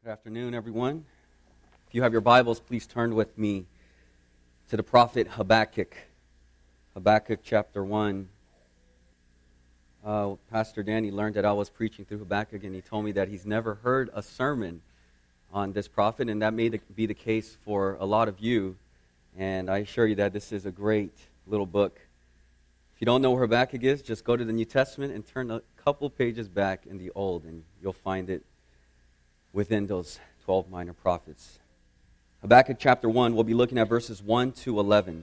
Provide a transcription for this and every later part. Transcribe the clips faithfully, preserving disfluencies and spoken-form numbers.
Good afternoon, everyone. If you have your Bibles, please turn with me to the prophet Habakkuk. Habakkuk chapter one. Uh, Pastor Danny learned that I was preaching through Habakkuk, and he told me that he's never heard a sermon on this prophet, and that may be the case for a lot of you. And I assure you that this is a great little book. If you don't know where Habakkuk is, just go to the New Testament and turn a couple pages back in the Old, and you'll find it within those twelve minor prophets. Habakkuk chapter one, we'll be looking at verses one to eleven.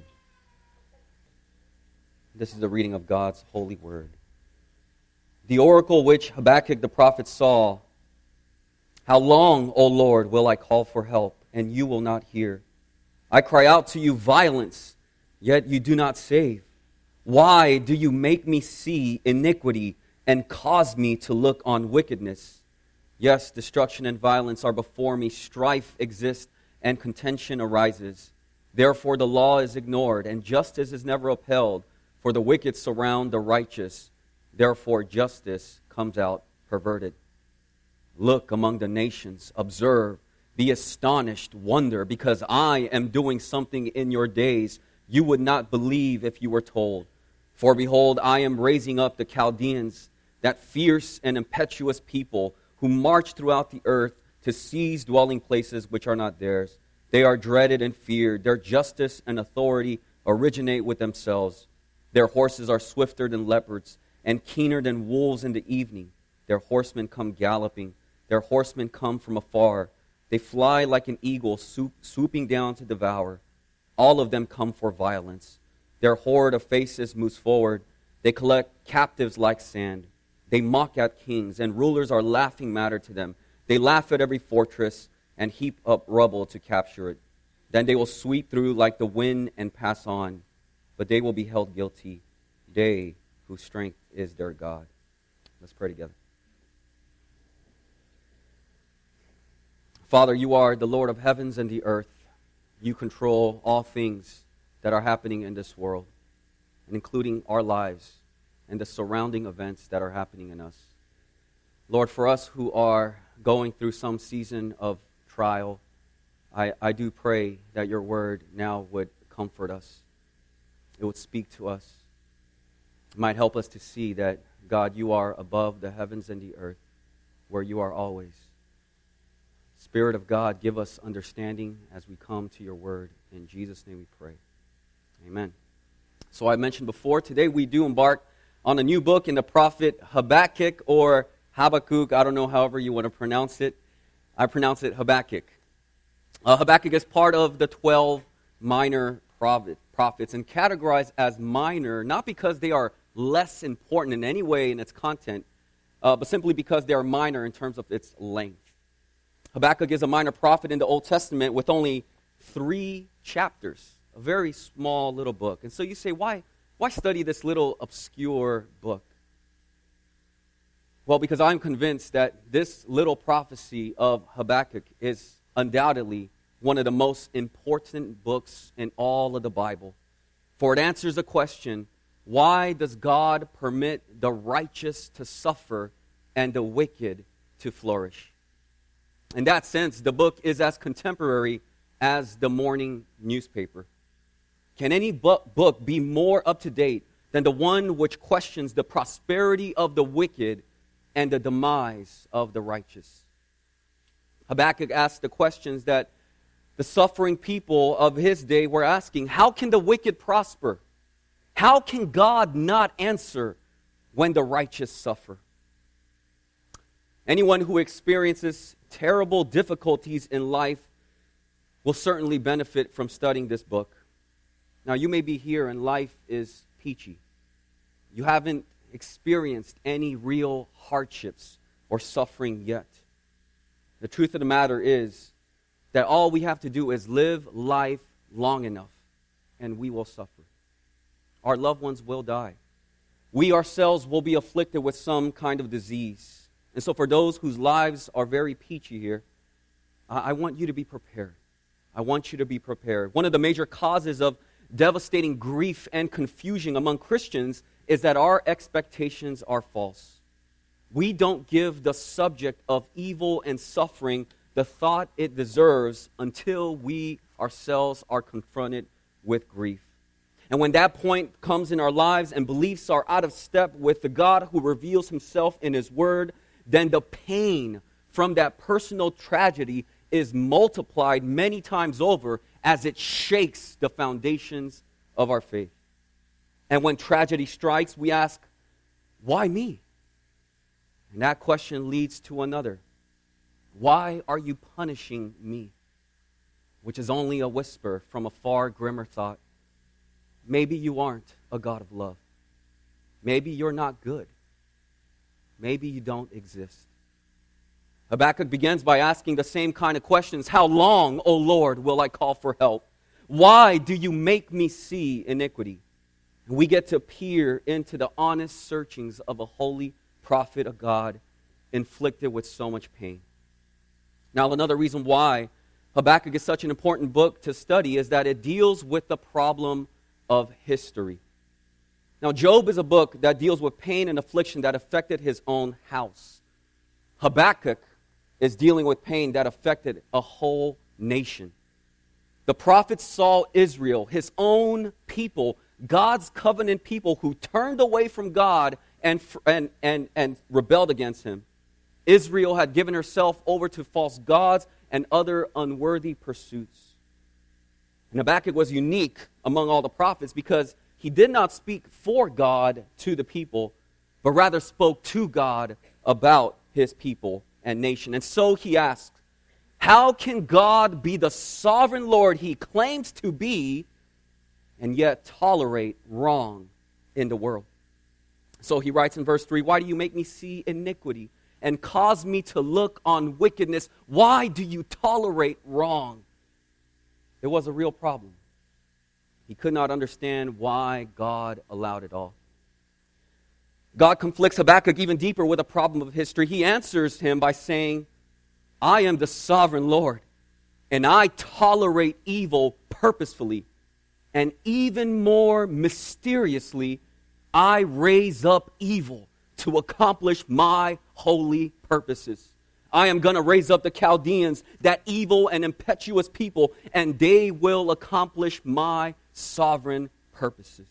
This is the reading of God's holy word. The oracle which Habakkuk the prophet saw. How long, O Lord, will I call for help, and you will not hear? I cry out to you violence, yet you do not save. Why do you make me see iniquity and cause me to look on wickedness? Yes, destruction and violence are before me. Strife exists and contention arises. Therefore the law is ignored and justice is never upheld. For the wicked surround the righteous. Therefore justice comes out perverted. Look among the nations, observe, be astonished, wonder, because I am doing something in your days you would not believe if you were told. For behold, I am raising up the Chaldeans, that fierce and impetuous people who march throughout the earth to seize dwelling places which are not theirs. They are dreaded and feared. Their justice and authority originate with themselves. Their horses are swifter than leopards and keener than wolves in the evening. Their horsemen come galloping. Their horsemen come from afar. They fly like an eagle swoop, swooping down to devour. All of them come for violence. Their horde of faces moves forward. They collect captives like sand. They mock at kings, and rulers are laughing matter to them. They laugh at every fortress and heap up rubble to capture it. Then they will sweep through like the wind and pass on. But they will be held guilty, they whose strength is their God. Let's pray together. Father, you are the Lord of heavens and the earth. You control all things that are happening in this world, and including our lives and the surrounding events that are happening in us. Lord, for us who are going through some season of trial, I, I do pray that your word now would comfort us. It would speak to us. It might help us to see that, God, you are above the heavens and the earth, where you are always. Spirit of God, give us understanding as we come to your word. In Jesus' name we pray. Amen. So I mentioned before, today we do embark on a new book in the prophet Habakkuk, or Habakkuk. I don't know however you want to pronounce it. I pronounce it Habakkuk. Uh, Habakkuk is part of the twelve minor prophet, prophets, and categorized as minor, not because they are less important in any way in its content, uh, but simply because they are minor in terms of its length. Habakkuk is a minor prophet in the Old Testament with only three chapters, a very small little book. And so you say, why, why study this little obscure book? Well, because I'm convinced that this little prophecy of Habakkuk is undoubtedly one of the most important books in all of the Bible. For it answers the question, why does God permit the righteous to suffer and the wicked to flourish? In that sense, the book is as contemporary as the morning newspaper. Can any book be more up-to-date than the one which questions the prosperity of the wicked and the demise of the righteous? Habakkuk asks the questions that the suffering people of his day were asking. How can the wicked prosper? How can God not answer when the righteous suffer? Anyone who experiences terrible difficulties in life will certainly benefit from studying this book. Now, you may be here and life is peachy. You haven't experienced any real hardships or suffering yet. The truth of the matter is that all we have to do is live life long enough, and we will suffer. Our loved ones will die. We ourselves will be afflicted with some kind of disease. And so for those whose lives are very peachy here, I want you to be prepared. I want you to be prepared. One of the major causes of devastating grief and confusion among Christians is that our expectations are false. We don't give the subject of evil and suffering the thought it deserves until we ourselves are confronted with grief. And when that point comes in our lives and beliefs are out of step with the God who reveals himself in his word, then the pain from that personal tragedy is multiplied many times over as it shakes the foundations of our faith. And when tragedy strikes, we ask, why me? And that question leads to another. Why are you punishing me? Which is only a whisper from a far grimmer thought. Maybe you aren't a God of love. Maybe you're not good. Maybe you don't exist. Habakkuk begins by asking the same kind of questions. How long, O Lord, will I call for help? Why do you make me see iniquity? And we get to peer into the honest searchings of a holy prophet of God inflicted with so much pain. Now, another reason why Habakkuk is such an important book to study is that it deals with the problem of history. Now, Job is a book that deals with pain and affliction that affected his own house. Habakkuk is dealing with pain that affected a whole nation. The prophet saw Israel, his own people, God's covenant people who turned away from God and, and, and, and rebelled against him. Israel had given herself over to false gods and other unworthy pursuits. And Habakkuk was unique among all the prophets because he did not speak for God to the people, but rather spoke to God about his people and nation. And so he asked, how can God be the sovereign Lord he claims to be and yet tolerate wrong in the world? So he writes in verse three, why do you make me see iniquity and cause me to look on wickedness? Why do you tolerate wrong? It was a real problem. He could not understand why God allowed it all. God conflicts Habakkuk even deeper with a problem of history. He answers him by saying, I am the sovereign Lord, and I tolerate evil purposefully. And even more mysteriously, I raise up evil to accomplish my holy purposes. I am going to raise up the Chaldeans, that evil and impetuous people, and they will accomplish my sovereign purposes.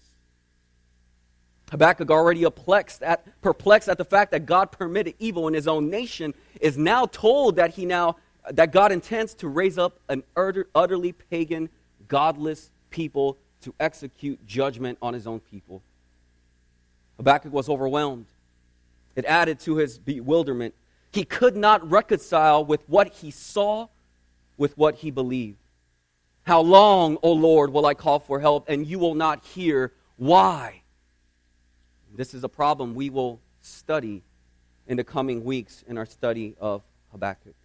Habakkuk, already perplexed at, perplexed at the fact that God permitted evil in his own nation, is now told that he now that God intends to raise up an utter, utterly pagan, godless people to execute judgment on his own people. Habakkuk was overwhelmed. It added to his bewilderment. He could not reconcile with what he saw with what he believed. How long, O Lord, will I call for help, and you will not hear? Why? This is a problem we will study in the coming weeks in our study of Habakkuk.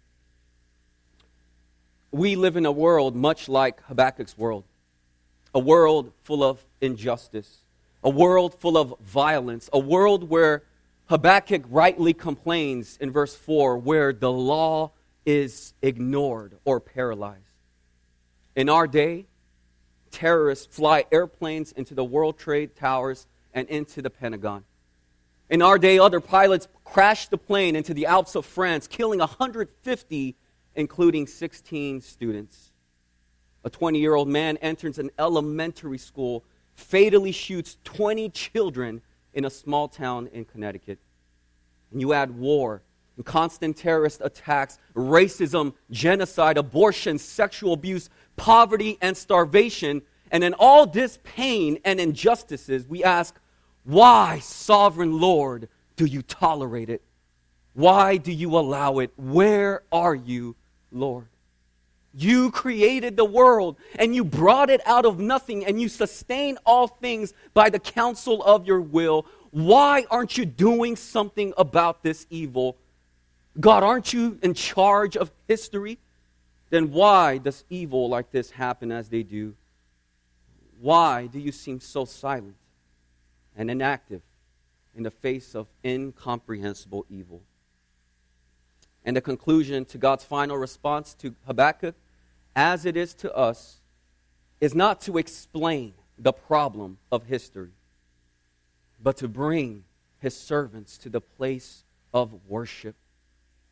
We live in a world much like Habakkuk's world, a world full of injustice, a world full of violence, a world where Habakkuk rightly complains in verse four, where the law is ignored or paralyzed. In our day, terrorists fly airplanes into the World Trade Towers and into the Pentagon. In our day, other pilots crashed the plane into the Alps of France, killing one hundred fifty, including sixteen students. A twenty-year-old man enters an elementary school, fatally shoots twenty children in a small town in Connecticut. And you add war, and constant terrorist attacks, racism, genocide, abortion, sexual abuse, poverty, and starvation. And in all this pain and injustices, we ask, why, sovereign Lord, do you tolerate it? Why do you allow it? Where are you, Lord? You created the world, and you brought it out of nothing, and you sustain all things by the counsel of your will. Why aren't you doing something about this evil? God, aren't you in charge of history? Then why does evil like this happen as they do? Why do you seem so silent and inactive in the face of incomprehensible evil? And the conclusion to God's final response to Habakkuk, as it is to us, is not to explain the problem of history, but to bring his servants to the place of worship.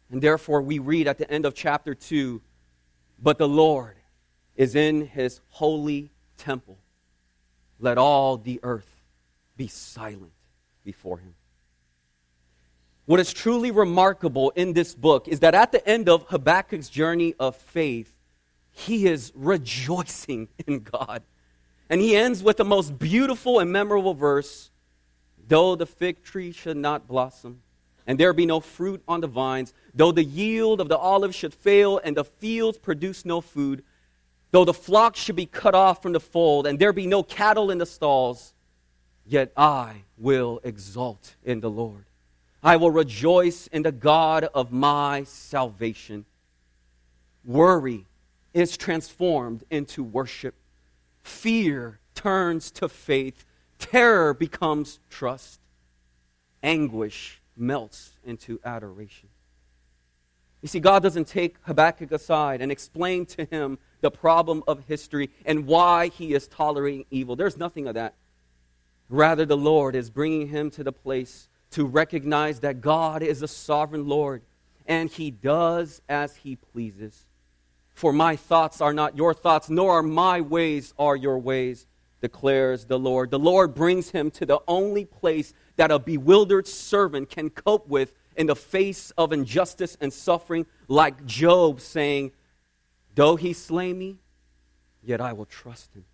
And therefore we read at the end of chapter two, but the Lord is in his holy temple. Let all the earth be silent before him. What is truly remarkable in this book is that at the end of Habakkuk's journey of faith, he is rejoicing in God. And he ends with the most beautiful and memorable verse, though the fig tree should not blossom, and there be no fruit on the vines, though the yield of the olive should fail, and the fields produce no food, though the flock should be cut off from the fold, and there be no cattle in the stalls, yet I will exult in the Lord. I will rejoice in the God of my salvation. Worry is transformed into worship. Fear turns to faith. Terror becomes trust. Anguish melts into adoration. You see, God doesn't take Habakkuk aside and explain to him the problem of history and why he is tolerating evil. There's nothing of that. Rather, the Lord is bringing him to the place to recognize that God is a sovereign Lord, and he does as he pleases. For my thoughts are not your thoughts, nor are my ways are your ways, declares the Lord. The Lord brings him to the only place that a bewildered servant can cope with in the face of injustice and suffering, like Job saying, though he slay me, yet I will trust him.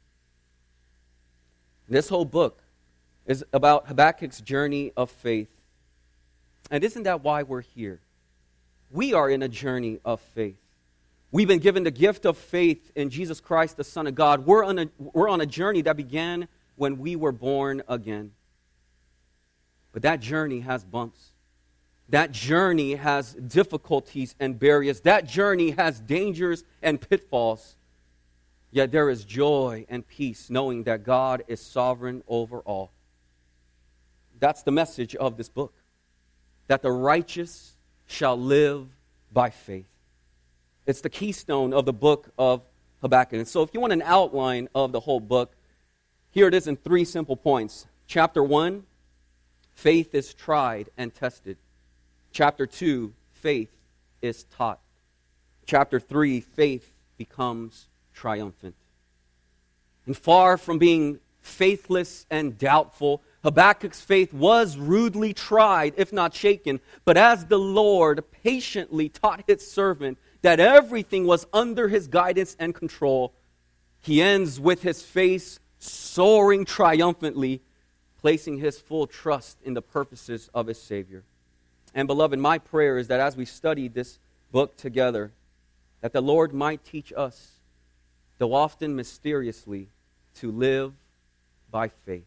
This whole book is about Habakkuk's journey of faith. And isn't that why we're here? We are in a journey of faith. We've been given the gift of faith in Jesus Christ, the Son of God. We're on a, we're on a journey that began when we were born again. But that journey has bumps. That journey has difficulties and barriers. That journey has dangers and pitfalls. Yet there is joy and peace knowing that God is sovereign over all. That's the message of this book. That the righteous shall live by faith. It's the keystone of the book of Habakkuk. And so if you want an outline of the whole book, here it is in three simple points. Chapter one, faith is tried and tested. Chapter two, faith is taught. Chapter three, faith becomes triumphant. And far from being faithless and doubtful, Habakkuk's faith was rudely tried, if not shaken. But as the Lord patiently taught his servant that everything was under his guidance and control, he ends with his face soaring triumphantly, placing his full trust in the purposes of his Savior. And beloved, my prayer is that as we study this book together, that the Lord might teach us, though often mysteriously, to live by faith.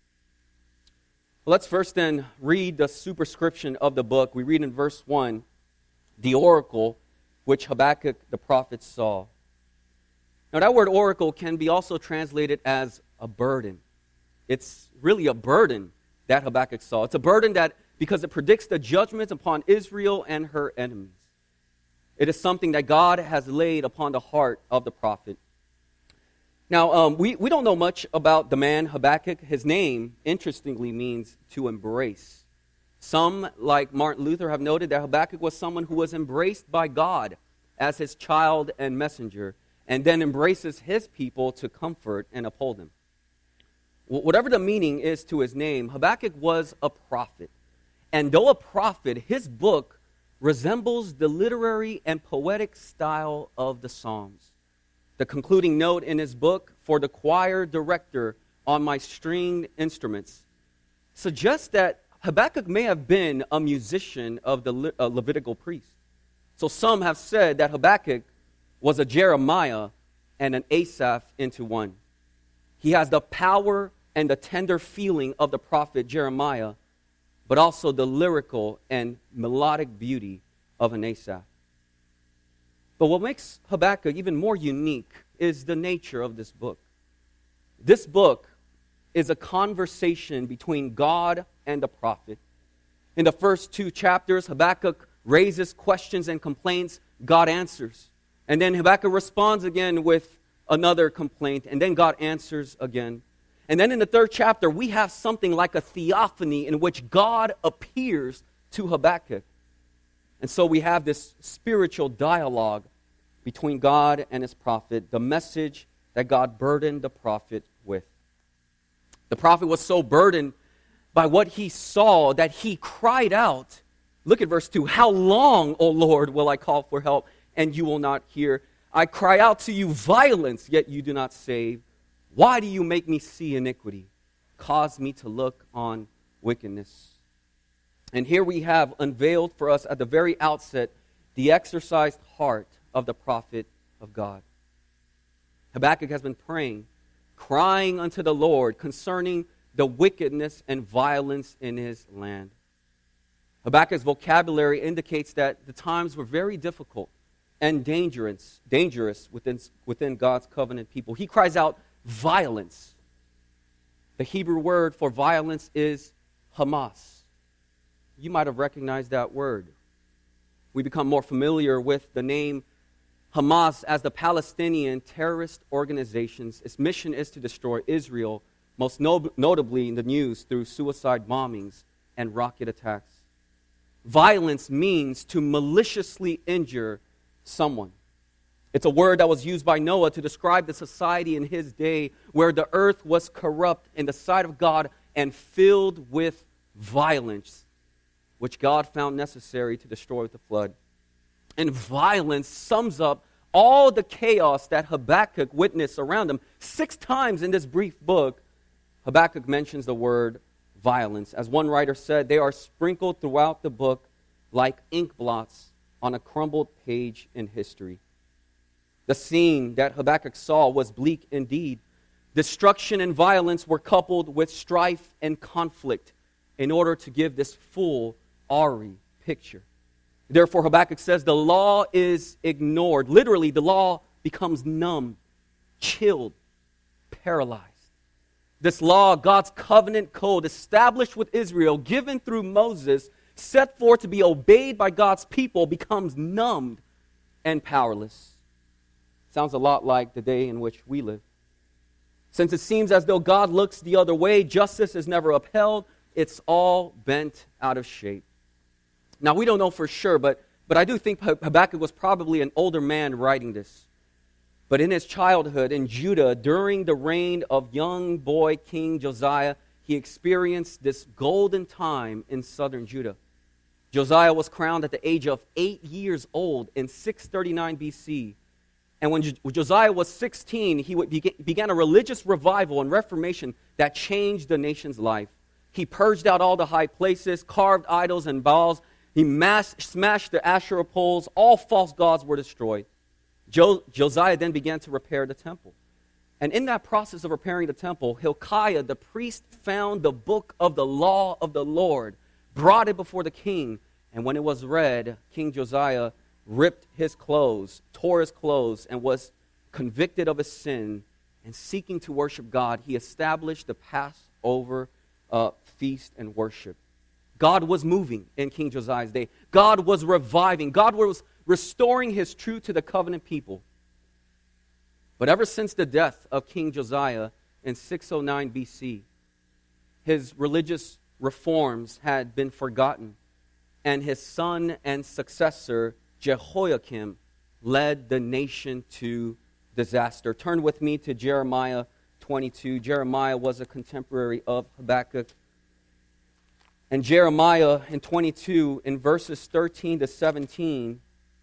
Well, let's first then read the superscription of the book. We read in verse one, the oracle which Habakkuk the prophet saw. Now that word oracle can be also translated as a burden. It's really a burden that Habakkuk saw. It's a burden that, because it predicts the judgment upon Israel and her enemies. It is something that God has laid upon the heart of the prophet. Now, um, we, we don't know much about the man Habakkuk. His name, interestingly, means to embrace. Some, like Martin Luther, have noted that Habakkuk was someone who was embraced by God as his child and messenger, and then embraces his people to comfort and uphold him. Whatever the meaning is to his name, Habakkuk was a prophet. And though a prophet, his book resembles the literary and poetic style of the Psalms. The concluding note in his book, for the choir director on my stringed instruments, suggests that Habakkuk may have been a musician of the Le- uh, Levitical priest. So some have said that Habakkuk was a Jeremiah and an Asaph into one. He has the power and the tender feeling of the prophet Jeremiah, but also the lyrical and melodic beauty of an Asaph. But what makes Habakkuk even more unique is the nature of this book. This book is a conversation between God and the prophet. In the first two chapters, Habakkuk raises questions and complaints. God answers. And then Habakkuk responds again with another complaint, and then God answers again. And then in the third chapter, we have something like a theophany in which God appears to Habakkuk. And so we have this spiritual dialogue between God and his prophet, the message that God burdened the prophet with. The prophet was so burdened by what he saw that he cried out. Look at verse two. How long, O Lord, will I call for help, and you will not hear? I cry out to you violence, yet you do not save. Why do you make me see iniquity? Cause me to look on wickedness. And here we have unveiled for us at the very outset the exercised heart of the prophet of God. Habakkuk has been praying, crying unto the Lord concerning the wickedness and violence in his land. Habakkuk's vocabulary indicates that the times were very difficult and dangerous, dangerous within, within God's covenant people. He cries out violence. The Hebrew word for violence is Hamas. You might have recognized that word. We become more familiar with the name Hamas as the Palestinian terrorist organizations. Its mission is to destroy Israel, most no- notably in the news through suicide bombings and rocket attacks. Violence means to maliciously injure someone. It's a word that was used by Noah to describe the society in his day where the earth was corrupt in the sight of God and filled with violence, which God found necessary to destroy with the flood. And violence sums up all the chaos that Habakkuk witnessed around him. Six times in this brief book, Habakkuk mentions the word violence. As one writer said, they are sprinkled throughout the book like ink blots on a crumbled page in history. The scene that Habakkuk saw was bleak indeed. Destruction and violence were coupled with strife and conflict in order to give this full, awry picture. Therefore, Habakkuk says the law is ignored. Literally, the law becomes numb, chilled, paralyzed. This law, God's covenant code established with Israel, given through Moses, set forth to be obeyed by God's people, becomes numbed and powerless. Sounds a lot like the day in which we live. Since it seems as though God looks the other way, justice is never upheld, it's all bent out of shape. Now, we don't know for sure, but, but I do think Habakkuk was probably an older man writing this. But in his childhood in Judah, during the reign of young boy King Josiah, he experienced this golden time in southern Judah. Josiah was crowned at the age of eight years old in six thirty-nine B C. And when Josiah was sixteen, he began a religious revival and reformation that changed the nation's life. He purged out all the high places, carved idols and Baals. He mass, smashed the Asherah poles. All false gods were destroyed. Jo- Josiah then began to repair the temple. And in that process of repairing the temple, Hilkiah, the priest, found the book of the law of the Lord, brought it before the king. And when it was read, King Josiah ripped his clothes, tore his clothes, and was convicted of his sin. And seeking to worship God, he established the Passover uh, feast and worship. God was moving in King Josiah's day. God was reviving. God was restoring his truth to the covenant people. But ever since the death of King Josiah in six oh nine B C, his religious reforms had been forgotten, and his son and successor, Jehoiakim, led the nation to disaster. Turn with me to Jeremiah twenty-two. Jeremiah was a contemporary of Habakkuk. And Jeremiah in twenty-two, in verses thirteen to seventeen,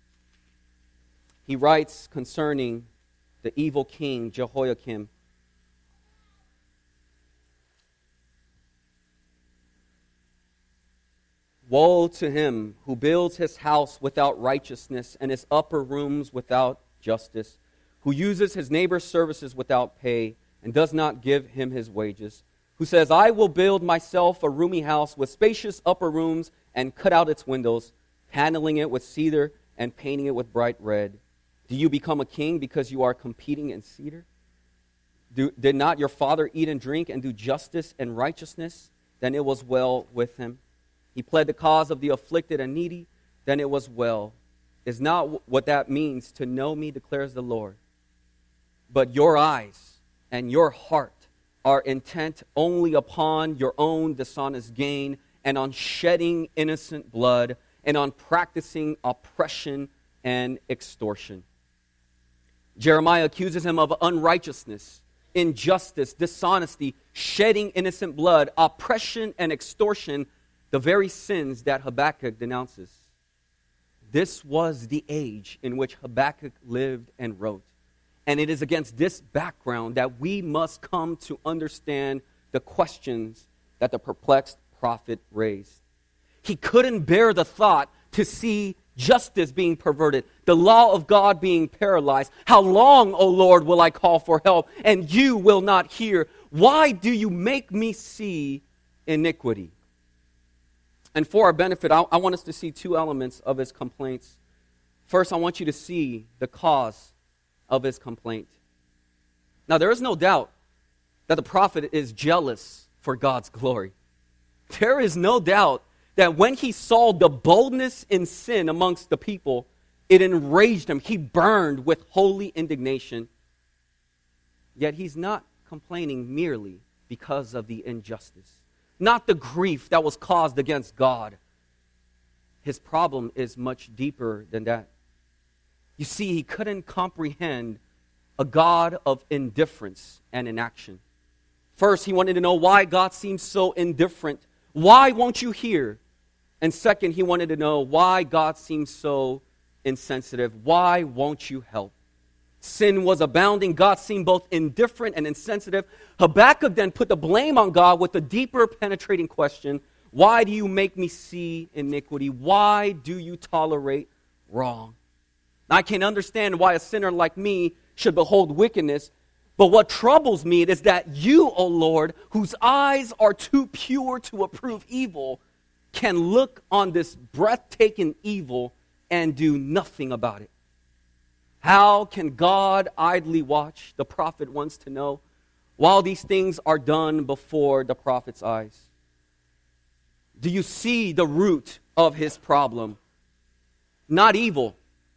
he writes concerning the evil king Jehoiakim. Woe to him who builds his house without righteousness and his upper rooms without justice, who uses his neighbor's services without pay and does not give him his wages, who says, I will build myself a roomy house with spacious upper rooms and cut out its windows, paneling it with cedar and painting it with bright red. Do you become a king because you are competing in cedar? Do, did not your father eat and drink and do justice and righteousness? Then it was well with him. He pled the cause of the afflicted and needy. Then it was well. Is not what that means to know me, declares the Lord. But your eyes and your heart are intent only upon your own dishonest gain and on shedding innocent blood and on practicing oppression and extortion. Jeremiah accuses him of unrighteousness, injustice, dishonesty, shedding innocent blood, oppression and extortion, the very sins that Habakkuk denounces. This was the age in which Habakkuk lived and wrote. And it is against this background that we must come to understand the questions that the perplexed prophet raised. He couldn't bear the thought to see justice being perverted, the law of God being paralyzed. How long, O Lord, will I call for help, and you will not hear? Why do you make me see iniquity? And for our benefit, I, I want us to see two elements of his complaints. First, I want you to see the cause of his complaint. Now, there is no doubt that the prophet is jealous for God's glory. There is no doubt that when he saw the boldness in sin amongst the people, it enraged him. He burned with holy indignation. Yet he's not complaining merely because of the injustice, not the grief that was caused against God. His problem is much deeper than that. You see, he couldn't comprehend a God of indifference and inaction. First, he wanted to know why God seems so indifferent. Why won't you hear? And second, he wanted to know why God seems so insensitive. Why won't you help? Sin was abounding. God seemed both indifferent and insensitive. Habakkuk then put the blame on God with the deeper penetrating question, why do you make me see iniquity? Why do you tolerate wrong? I can understand why a sinner like me should behold wickedness, but what troubles me is that you, O Lord, whose eyes are too pure to approve evil, can look on this breathtaking evil and do nothing about it. How can God idly watch, the prophet wants to know, while these things are done before the prophet's eyes? Do you see the root of his problem? Not evil,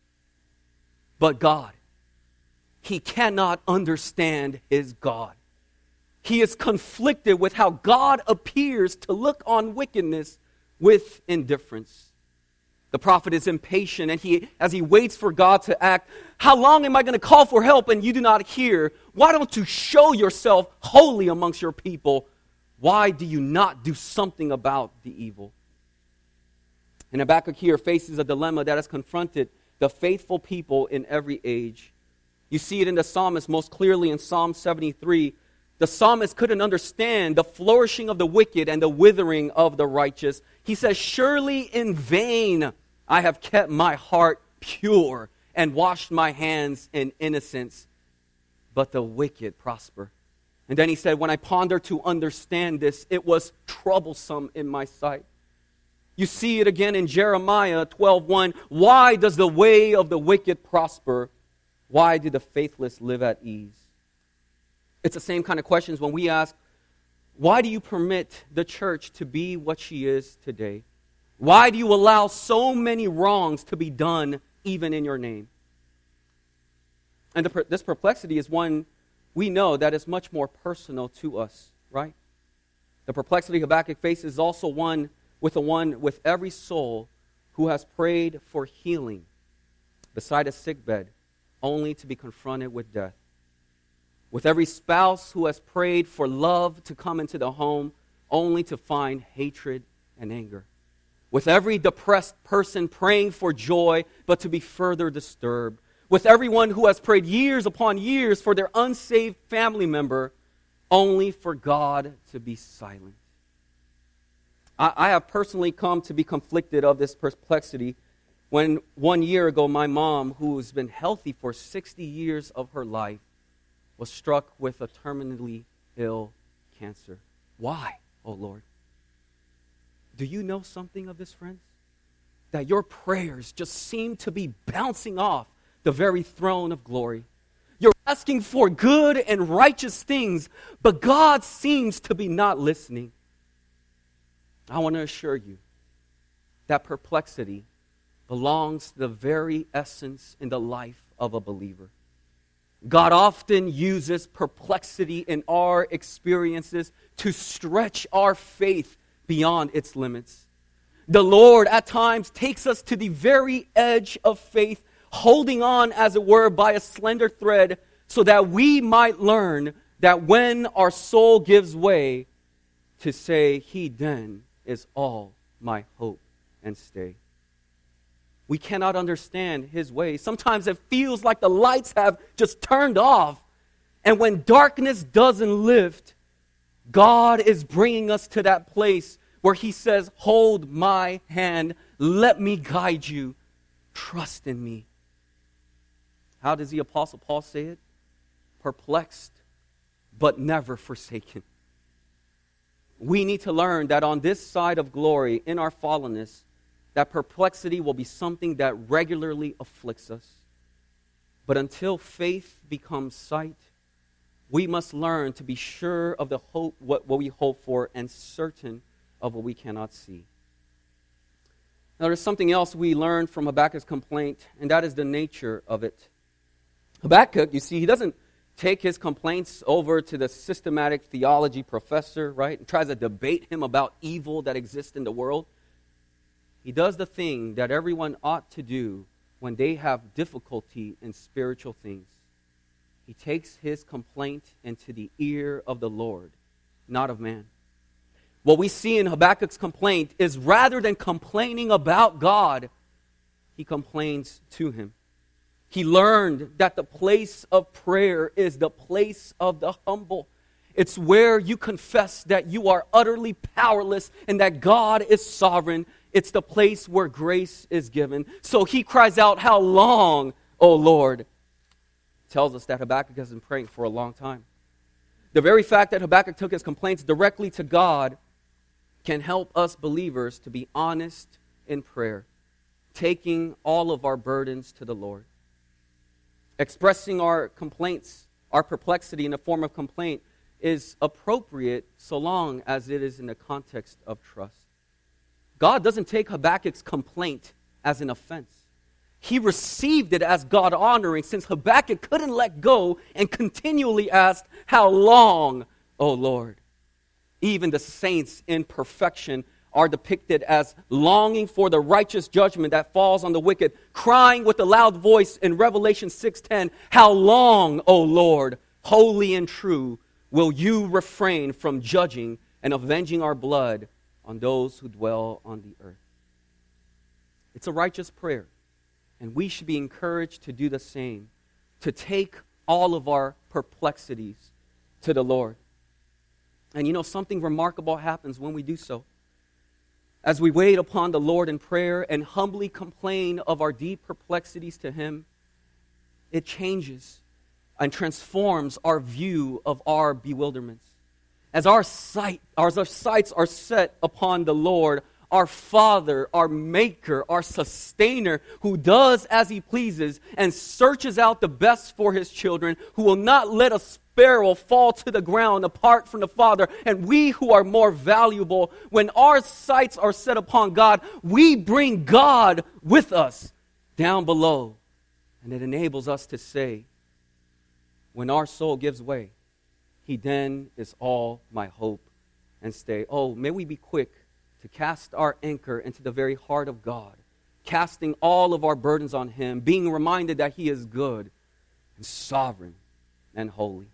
but God. He cannot understand his God. He is conflicted with how God appears to look on wickedness with indifference. The prophet is impatient, and he, as he waits for God to act, how long am I going to call for help and you do not hear? Why don't you show yourself holy amongst your people? Why do you not do something about the evil? And Habakkuk here faces a dilemma that has confronted the faithful people in every age. You see it in the psalmist most clearly in Psalm seventy-three. The psalmist couldn't understand the flourishing of the wicked and the withering of the righteous. He says, surely in vain I have kept my heart pure and washed my hands in innocence, but the wicked prosper. And then he said, when I pondered to understand this, it was troublesome in my sight. You see it again in Jeremiah twelve one. Why does the way of the wicked prosper? Why do the faithless live at ease? It's the same kind of questions when we ask, why do you permit the church to be what she is today? Why do you allow so many wrongs to be done even in your name? And the, this perplexity is one we know that is much more personal to us, right? The perplexity Habakkuk faces is also one with the one with every soul who has prayed for healing beside a sickbed only to be confronted with death. With every spouse who has prayed for love to come into the home only to find hatred and anger. With every depressed person praying for joy but to be further disturbed. With everyone who has prayed years upon years for their unsaved family member only for God to be silent. I, I have personally come to be conflicted of this perplexity when one year ago my mom, who has been healthy for sixty years of her life, was struck with a terminally ill cancer. Why, oh Lord? Do you know something of this, friends? That your prayers just seem to be bouncing off the very throne of glory. You're asking for good and righteous things, but God seems to be not listening. I want to assure you that perplexity belongs to the very essence in the life of a believer. God often uses perplexity in our experiences to stretch our faith beyond its limits. The Lord at times takes us to the very edge of faith, holding on, as it were, by a slender thread, so that we might learn that when our soul gives way, to say, He then is all my hope and stay. We cannot understand His ways. Sometimes it feels like the lights have just turned off. And when darkness doesn't lift, God is bringing us to that place where He says, hold my hand, let me guide you, trust in me. How does the Apostle Paul say it? Perplexed, but never forsaken. We need to learn that on this side of glory, in our fallenness, that perplexity will be something that regularly afflicts us. But until faith becomes sight, we must learn to be sure of the hope, what, what we hope for, and certain of what we cannot see. Now, there's something else we learn from Habakkuk's complaint, and that is the nature of it. Habakkuk, you see, he doesn't take his complaints over to the systematic theology professor, right, and tries to debate him about evil that exists in the world. He does the thing that everyone ought to do when they have difficulty in spiritual things. He takes his complaint into the ear of the Lord, not of man. What we see in Habakkuk's complaint is rather than complaining about God, he complains to Him. He learned that the place of prayer is the place of the humble. It's where you confess that you are utterly powerless and that God is sovereign. It's the place where grace is given. So he cries out, how long, O Lord? It tells us that Habakkuk has been praying for a long time. The very fact that Habakkuk took his complaints directly to God can help us believers to be honest in prayer, taking all of our burdens to the Lord. Expressing our complaints, our perplexity in the form of complaint is appropriate so long as it is in the context of trust. God doesn't take Habakkuk's complaint as an offense. He received it as God-honoring, since Habakkuk couldn't let go and continually asked, how long, O Lord? Even the saints in perfection are depicted as longing for the righteous judgment that falls on the wicked, crying with a loud voice in Revelation six ten, how long, O Lord, holy and true, will you refrain from judging and avenging our blood on those who dwell on the earth? It's a righteous prayer, and we should be encouraged to do the same, to take all of our perplexities to the Lord. And you know, something remarkable happens when we do so. As we wait upon the Lord in prayer and humbly complain of our deep perplexities to Him, it changes and transforms our view of our bewilderments. As our sight, as our sights are set upon the Lord, our Father, our Maker, our Sustainer, who does as He pleases and searches out the best for His children, who will not let a sparrow fall to the ground apart from the Father, and we who are more valuable, when our sights are set upon God, we bring God with us down below. And it enables us to say, when our soul gives way, He then is all my hope and stay. Oh, may we be quick to cast our anchor into the very heart of God, casting all of our burdens on Him, being reminded that He is good and sovereign and holy.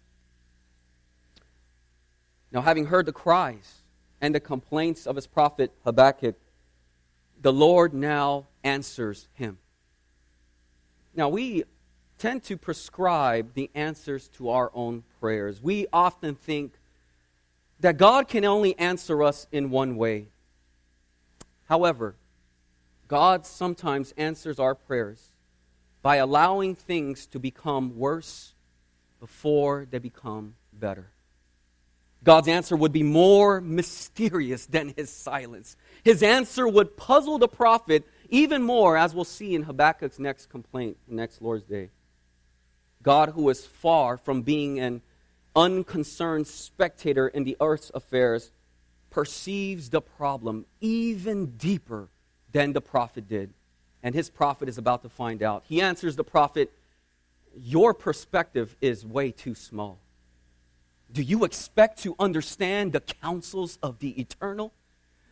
Now, having heard the cries and the complaints of his prophet Habakkuk, the Lord now answers him. Now, we tend to prescribe the answers to our own prayers. We often think that God can only answer us in one way. However, God sometimes answers our prayers by allowing things to become worse before they become better. God's answer would be more mysterious than His silence. His answer would puzzle the prophet even more, as we'll see in Habakkuk's next complaint, next Lord's Day. God, who is far from being an unconcerned spectator in the earth's affairs, perceives the problem even deeper than the prophet did. And his prophet is about to find out. He answers the prophet, your perspective is way too small. Do you expect to understand the counsels of the eternal?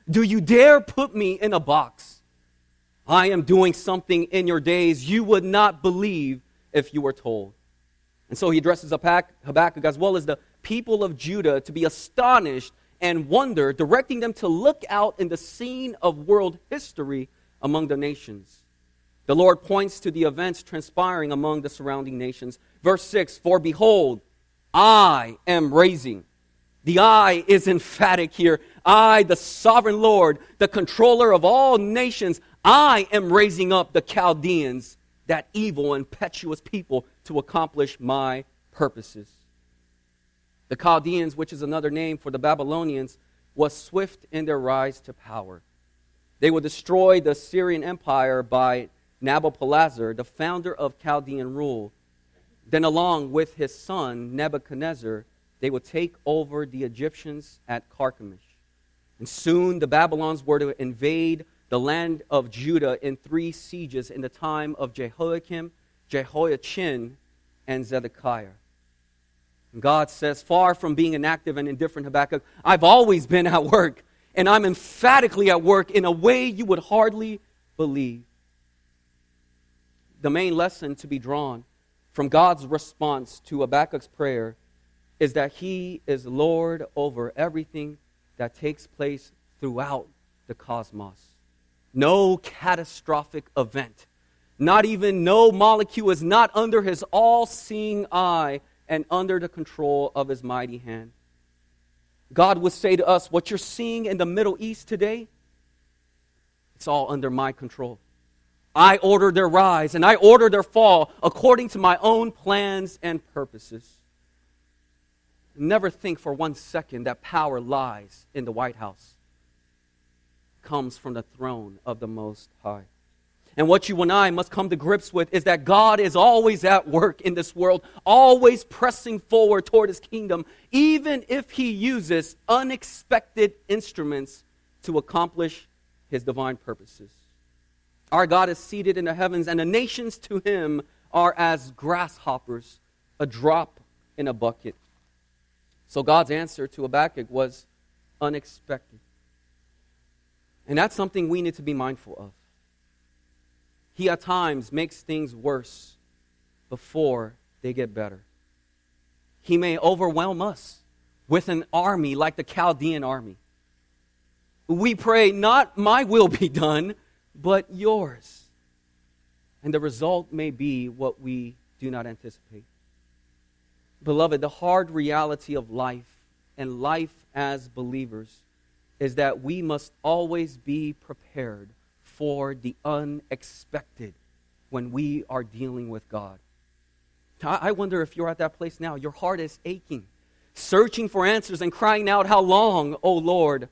Do you dare put me in a box? I am doing something in your days you would not believe if you were told. And so he addresses Habakkuk as well as the people of Judah to be astonished and wonder, directing them to look out in the scene of world history among the nations. The Lord points to the events transpiring among the surrounding nations. Verse six, for behold, I am raising. The I is emphatic here. I, the sovereign Lord, the controller of all nations, I am raising up the Chaldeans, that evil, impetuous people, to accomplish my purposes. The Chaldeans, which is another name for the Babylonians, was swift in their rise to power. They would destroy the Assyrian Empire by Nabopolassar, the founder of Chaldean rule. Then along with his son, Nebuchadnezzar, they would take over the Egyptians at Carchemish. And soon the Babylons were to invade the land of Judah in three sieges in the time of Jehoiakim, Jehoiachin, and Zedekiah. And God says, far from being inactive and indifferent, Habakkuk, I've always been at work, and I'm emphatically at work in a way you would hardly believe. The main lesson to be drawn from God's response to Habakkuk's prayer is that He is Lord over everything that takes place throughout the cosmos. No catastrophic event, not even no molecule, is not under His all-seeing eye and under the control of His mighty hand. God would say to us, what you're seeing in the Middle East today, it's all under my control. I order their rise and I order their fall according to my own plans and purposes. Never think for one second that power lies in the White House. It comes from the throne of the Most High. And what you and I must come to grips with is that God is always at work in this world, always pressing forward toward His kingdom, even if He uses unexpected instruments to accomplish His divine purposes. Our God is seated in the heavens, and the nations to Him are as grasshoppers, a drop in a bucket. So God's answer to Habakkuk was unexpected. And that's something we need to be mindful of. He at times makes things worse before they get better. He may overwhelm us with an army like the Chaldean army. We pray, not my will be done, but yours. And the result may be what we do not anticipate. Beloved, the hard reality of life and life as believers is that we must always be prepared for the unexpected when we are dealing with God. I wonder if you're at that place now. Your heart is aching, searching for answers and crying out, how long, O Lord?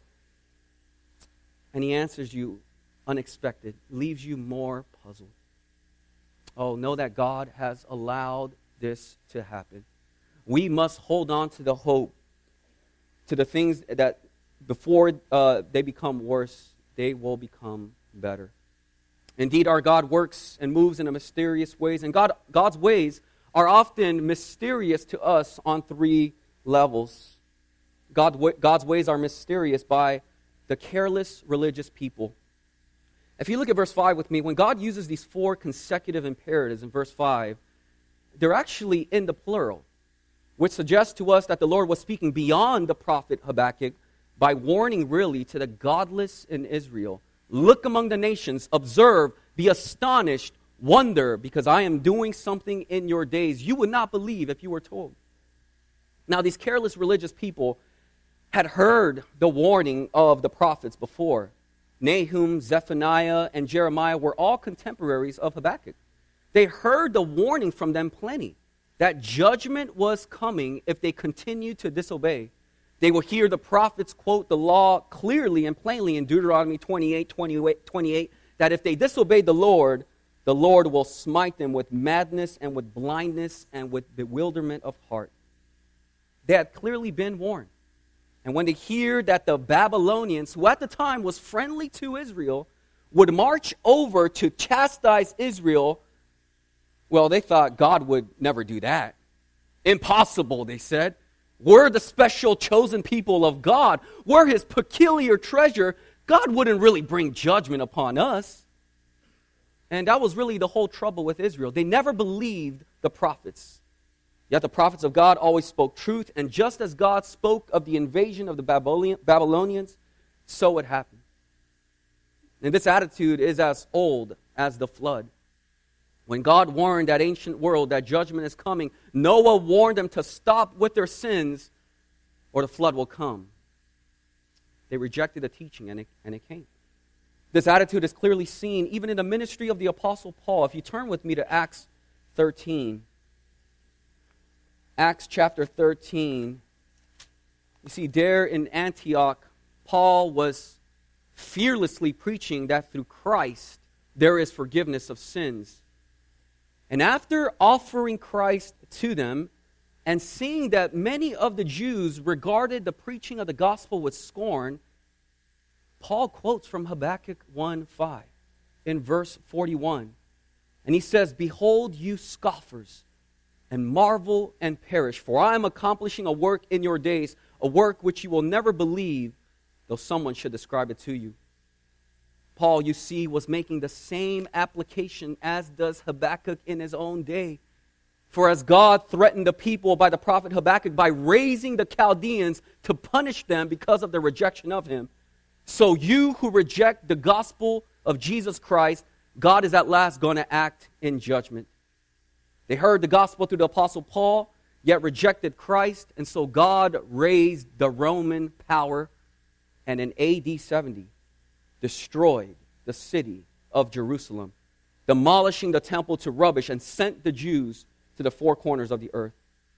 And He answers you unexpected, leaves you more puzzled. Oh, know that God has allowed this to happen. We must hold on to the hope, to the things that before uh, they become worse, they will become better. Indeed, our God works and moves in a mysterious ways, and God, God's ways are often mysterious to us on three levels. God, God's ways are mysterious by the careless religious people. If you look at verse five with me, when God uses these four consecutive imperatives in verse five, they're actually in the plural, which suggests to us that the Lord was speaking beyond the prophet Habakkuk by warning really to the godless in Israel. Look among the nations, observe, be astonished, wonder, because I am doing something in your days you would not believe if you were told. Now, these careless religious people had heard the warning of the prophets before. Nahum, Zephaniah, and Jeremiah were all contemporaries of Habakkuk. They heard the warning from them plenty, that judgment was coming if they continued to disobey. They will hear the prophets quote the law clearly and plainly in Deuteronomy twenty-eight, twenty-eight, that if they disobey the Lord, the Lord will smite them with madness and with blindness and with bewilderment of heart. They had clearly been warned. And when they hear that the Babylonians, who at the time was friendly to Israel, would march over to chastise Israel, well, they thought God would never do that. Impossible, they said. We're the special chosen people of God. We're His peculiar treasure. God wouldn't really bring judgment upon us. And that was really the whole trouble with Israel. They never believed the prophets. Yet the prophets of God always spoke truth, and just as God spoke of the invasion of the Babylonian, Babylonians, so it happened. And this attitude is as old as the flood. When God warned that ancient world that judgment is coming, Noah warned them to stop with their sins or the flood will come. They rejected the teaching and it, and it came. This attitude is clearly seen even in the ministry of the Apostle Paul. If you turn with me to Acts thirteen. Acts chapter thirteen. You see, there in Antioch, Paul was fearlessly preaching that through Christ there is forgiveness of sins. And after offering Christ to them and seeing that many of the Jews regarded the preaching of the gospel with scorn, Paul quotes from Habakkuk one five in verse forty-one. And he says, "Behold, you scoffers, and marvel and perish, for I am accomplishing a work in your days, a work which you will never believe, though someone should describe it to you." Paul, you see, was making the same application as does Habakkuk in his own day. For as God threatened the people by the prophet Habakkuk by raising the Chaldeans to punish them because of their rejection of him, so you who reject the gospel of Jesus Christ, God is at last going to act in judgment. They heard the gospel through the Apostle Paul, yet rejected Christ, and so God raised the Roman power, and in A D seventy, destroyed the city of Jerusalem, demolishing the temple to rubbish, and sent the Jews to the four corners of the earth.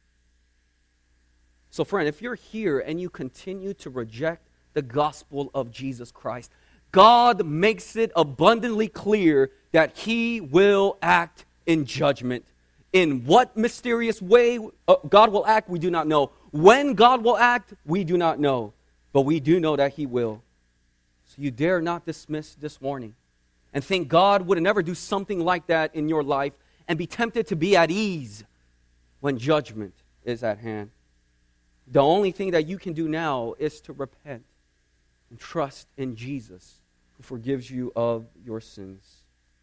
So friend, if you're here and you continue to reject the gospel of Jesus Christ, God makes it abundantly clear that He will act in judgment. In what mysterious way God will act, we do not know. When God will act, we do not know. But we do know that He will. So you dare not dismiss this warning and think God would never do something like that in your life and be tempted to be at ease when judgment is at hand. The only thing that you can do now is to repent and trust in Jesus, who forgives you of your sins.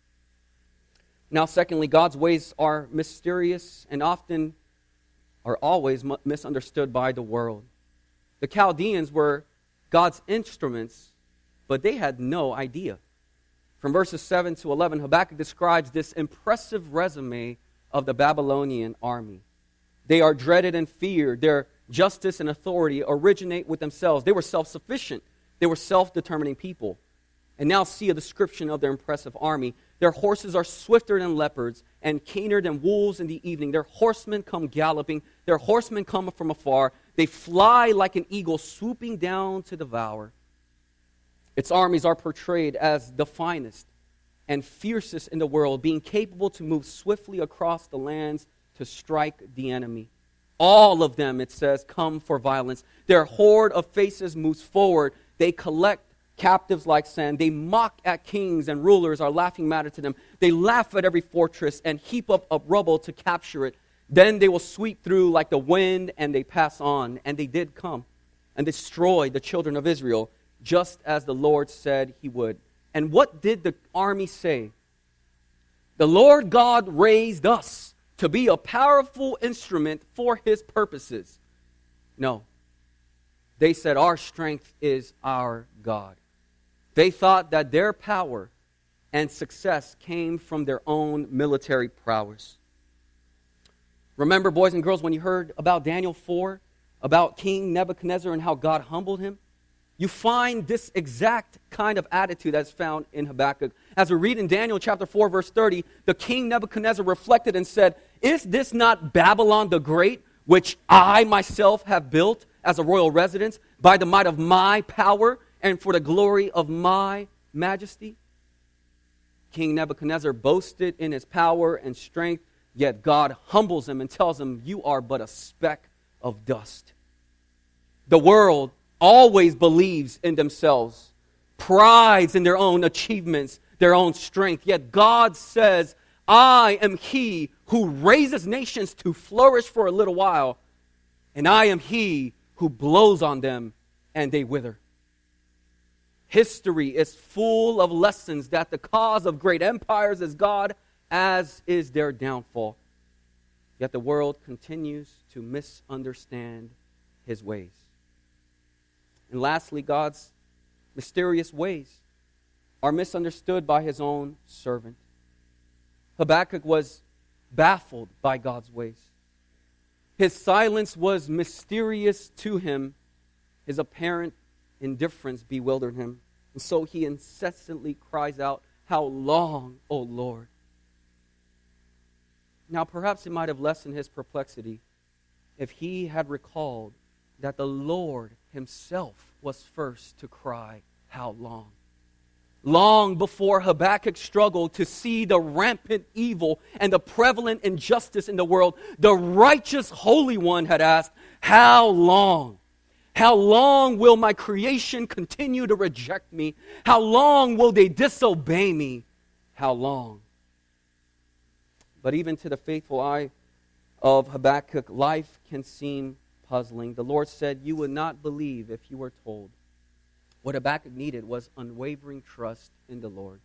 Now, secondly, God's ways are mysterious and often are always misunderstood by the world. The Chaldeans were God's instruments, but they had no idea. From verses seven to eleven, Habakkuk describes this impressive resume of the Babylonian army. They are dreaded and feared. Their justice and authority originate with themselves. They were self-sufficient. They were self-determining people. And now see a description of their impressive army. Their horses are swifter than leopards and keener than wolves in the evening. Their horsemen come galloping. Their horsemen come from afar. They fly like an eagle swooping down to devour. Its armies are portrayed as the finest and fiercest in the world, being capable to move swiftly across the lands to strike the enemy. All of them, it says, come for violence. Their horde of faces moves forward. They collect captives like sand. They mock at kings and rulers, are laughing matter to them. They laugh at every fortress and heap up, up rubble to capture it. Then they will sweep through like the wind and they pass on. And they did come and destroy the children of Israel, just as the Lord said He would. And what did the army say? The Lord God raised us to be a powerful instrument for His purposes. No. They said, our strength is our God. They thought that their power and success came from their own military prowess. Remember, boys and girls, when you heard about Daniel four, about King Nebuchadnezzar and how God humbled him? You find this exact kind of attitude that's found in Habakkuk. As we read in Daniel chapter four, verse thirty, the king Nebuchadnezzar reflected and said, "Is this not Babylon the Great, which I myself have built as a royal residence by the might of my power and for the glory of my majesty?" King Nebuchadnezzar boasted in his power and strength, yet God humbles him and tells him, "You are but a speck of dust." The world always believes in themselves, prides in their own achievements, their own strength. Yet God says, I am He who raises nations to flourish for a little while, and I am He who blows on them and they wither. History is full of lessons that the cause of great empires is God, as is their downfall. Yet the world continues to misunderstand his ways. And lastly, God's mysterious ways are misunderstood by his own servant. Habakkuk was baffled by God's ways. His silence was mysterious to him. His apparent indifference bewildered him. And so he incessantly cries out, "How long, O Lord?" Now perhaps it might have lessened his perplexity if he had recalled that the Lord himself was first to cry, "How long?" Long before Habakkuk struggled to see the rampant evil and the prevalent injustice in the world, the righteous Holy One had asked, "How long? How long will my creation continue to reject me? How long will they disobey me? How long?" But even to the faithful eye of Habakkuk, life can seem puzzling. The Lord said, "You would not believe if you were told." What Habakkuk needed was unwavering trust in the Lord.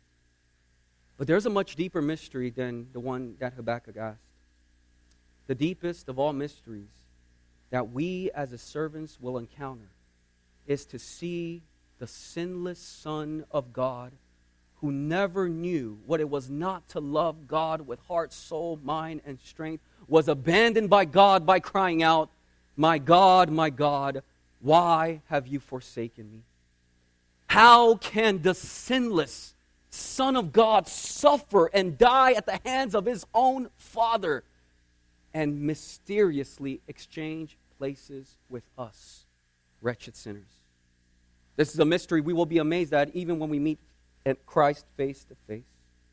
But there's a much deeper mystery than the one that Habakkuk asked. The deepest of all mysteries that we as his servants will encounter is to see the sinless Son of God, who never knew what it was not to love God with heart, soul, mind, and strength, was abandoned by God by crying out, "My God, my God, why have you forsaken me?" How can the sinless Son of God suffer and die at the hands of his own Father and mysteriously exchange places with us, wretched sinners? This is a mystery we will be amazed at even when we meet at Christ face to face.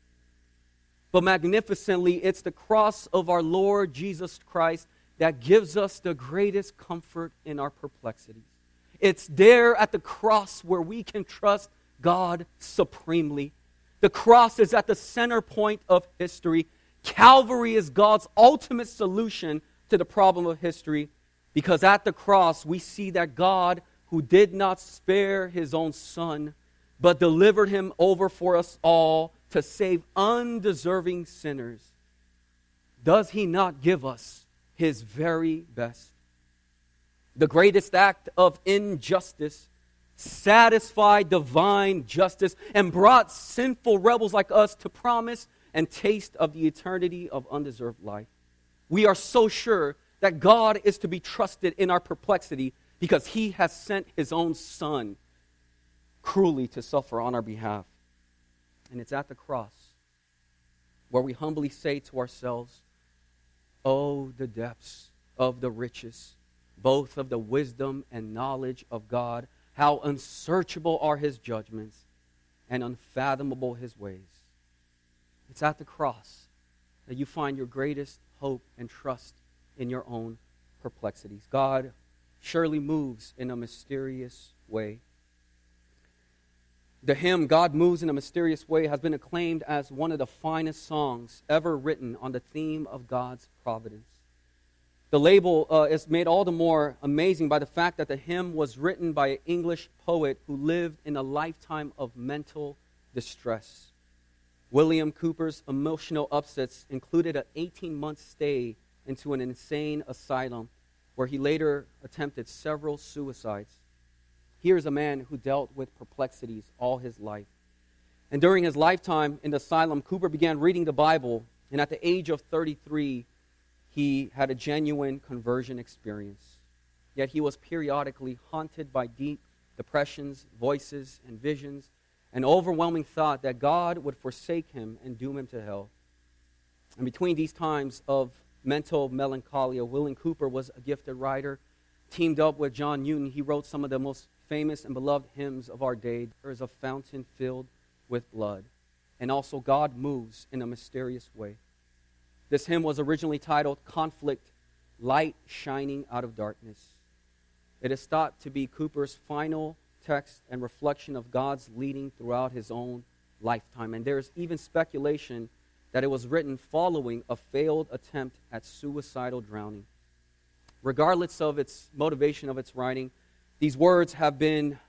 But magnificently, it's the cross of our Lord Jesus Christ that gives us the greatest comfort in our perplexities. It's there at the cross where we can trust God supremely. The cross is at the center point of history. Calvary is God's ultimate solution to the problem of history, because at the cross we see that God, who did not spare his own Son, but delivered him over for us all to save undeserving sinners, does he not give us his very best? The greatest act of injustice satisfied divine justice and brought sinful rebels like us to promise and taste of the eternity of undeserved life. We are so sure that God is to be trusted in our perplexity because he has sent his own Son cruelly to suffer on our behalf. And it's at the cross where we humbly say to ourselves, "Oh, the depths of the riches, both of the wisdom and knowledge of God, how unsearchable are his judgments and unfathomable his ways." It's at the cross that you find your greatest hope and trust in your own perplexities. God surely moves in a mysterious way. The hymn, "God Moves in a Mysterious Way," has been acclaimed as one of the finest songs ever written on the theme of God's providence. The label uh, is made all the more amazing by the fact that the hymn was written by an English poet who lived in a lifetime of mental distress. William Cooper's emotional upsets included an eighteen-month stay into an insane asylum where he later attempted several suicides. Here's a man who dealt with perplexities all his life. And during his lifetime in the asylum, Cooper began reading the Bible, and at the age of thirty-three, he had a genuine conversion experience. Yet he was periodically haunted by deep depressions, voices, and visions, an overwhelming thought that God would forsake him and doom him to hell. And between these times of mental melancholia, William Cooper was a gifted writer. Teamed up with John Newton, he wrote some of the most famous and beloved hymns of our day. There is a fountain filled with blood. And also, God Moves in a Mysterious Way. This hymn was originally titled "Conflict, Light Shining Out of Darkness." It is thought to be Cooper's final text and reflection of God's leading throughout his own lifetime. And there is even speculation that it was written following a failed attempt at suicidal drowning. Regardless of its motivation of its writing, these words have been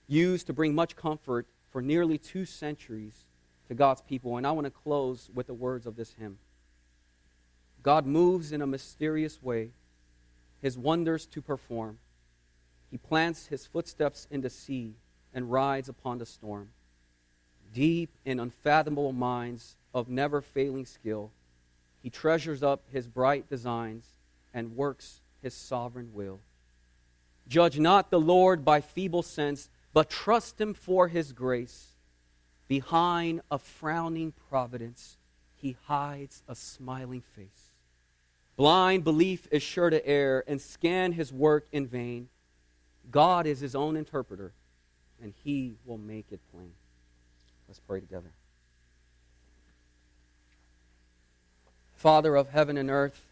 used to bring much comfort for nearly two centuries to God's people. And I want to close with the words of this hymn. God moves in a mysterious way, his wonders to perform. He plants his footsteps in the sea and rides upon the storm. Deep in unfathomable minds of never-failing skill, he treasures up his bright designs and works his sovereign will. Judge not the Lord by feeble sense, but trust him for his grace. Behind a frowning providence, he hides a smiling face. Blind belief is sure to err and scan his work in vain. God is his own interpreter, and he will make it plain. Let's pray together. Father of heaven and earth,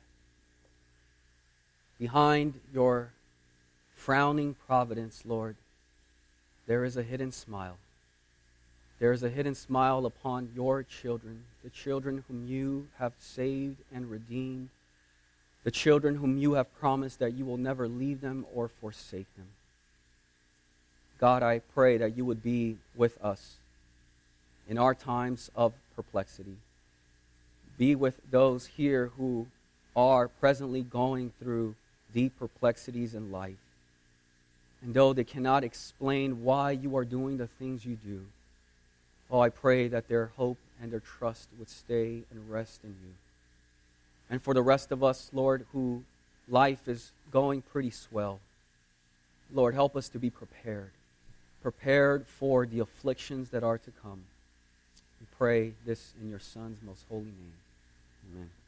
behind your frowning providence, Lord, there is a hidden smile. There is a hidden smile upon your children, the children whom you have saved and redeemed, the children whom you have promised that you will never leave them or forsake them. God, I pray that you would be with us in our times of perplexity. Be with those here who are presently going through deep perplexities in life. And though they cannot explain why you are doing the things you do, oh, I pray that their hope and their trust would stay and rest in you. And for the rest of us, Lord, who life is going pretty swell, Lord, help us to be prepared. Prepared for the afflictions that are to come. We pray this in your Son's most holy name. Amen.